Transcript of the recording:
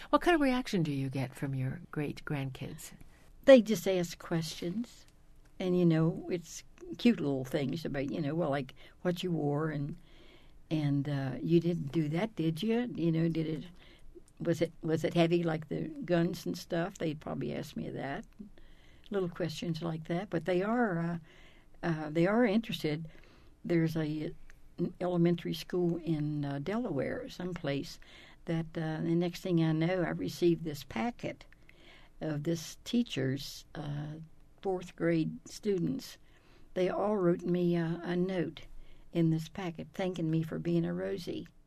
What kind of reaction do you get from your great grandkids? They just ask questions, and it's cute little things about well, like what you wore, and you didn't do that, did you? Did it was it heavy like the guns and stuff? They'd probably ask me that, little questions like that. But they are interested. There's an elementary school in Delaware, someplace, that the next thing I know, I received this packet of this teacher's fourth grade students. They all wrote me a note in this packet thanking me for being a Rosie.